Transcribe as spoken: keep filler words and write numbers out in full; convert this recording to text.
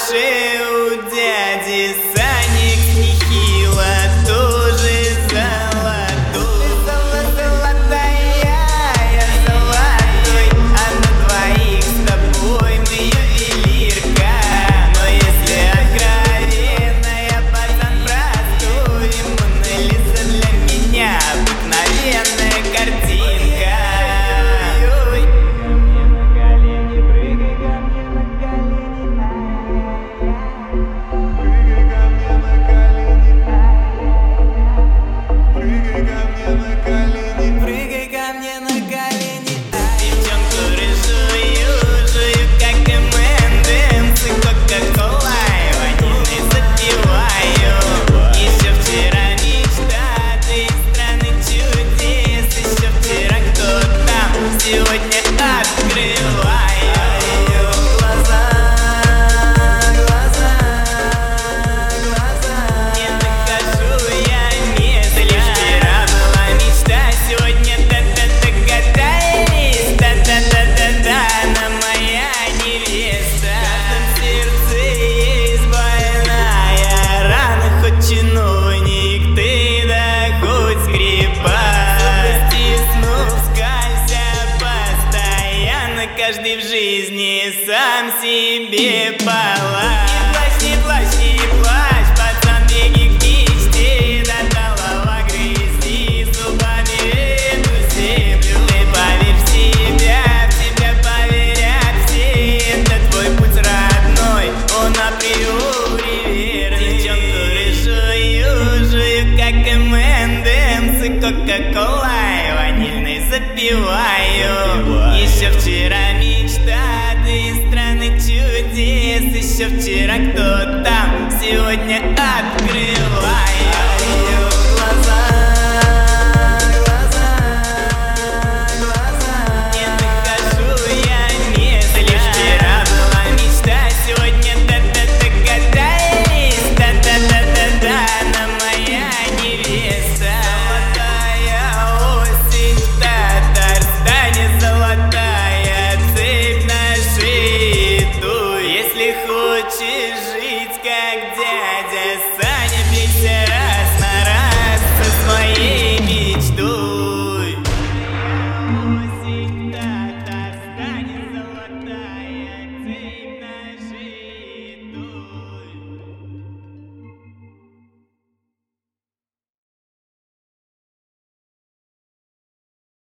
Паши, у дяди Саник нехило, тоже золотой. Золотая, я золотой, а на двоих с тобой мы ювелирка. Но если откровенно, я пацан простой, Мона Лиза для меня обыкновенная картинка. Сегодня открываю глаза, глаза, глаза. Не нахожу я места. Лишь вчера была мечта, сегодня та-та-та катались. Та-та-та-та-та, она моя невеста. В каждом сердце есть больная рана, хоть чиновник ты, да хоть скрипач. Каждый в жизни сам себе палач. Не плачь, не плачь, не плачь, пацан, беги к мечте. До талого грести зубами эту землю. Ты поверь в себя, в тебя поверят все. Это твой путь родной, он априори верный. Девчонку рыжую, жую, как эм энд эмс и кока-колой ванильной запиваю. Еще вчера мечта, ты из страны чудес. Еще вчера кто там, сегодня открыл.